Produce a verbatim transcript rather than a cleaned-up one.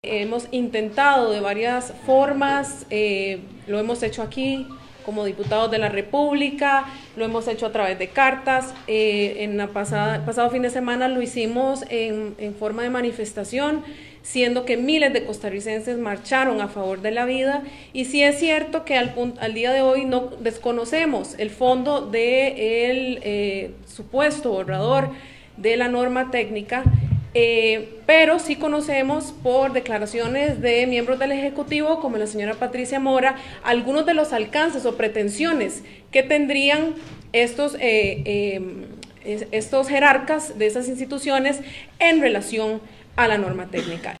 Hemos intentado de varias formas, eh, lo hemos hecho aquí como diputados de la República, lo hemos hecho a través de cartas, eh, en la pasada, el pasado fin de semana lo hicimos en, en forma de manifestación, siendo que miles de costarricenses marcharon a favor de la vida, y sí es cierto que al, al día de hoy no desconocemos el fondo del eh, supuesto borrador de la norma técnica. Eh, pero sí conocemos por declaraciones de miembros del Ejecutivo, como la señora Patricia Mora, algunos de los alcances o pretensiones que tendrían estos, eh, eh, estos jerarcas de esas instituciones en relación a la norma técnica.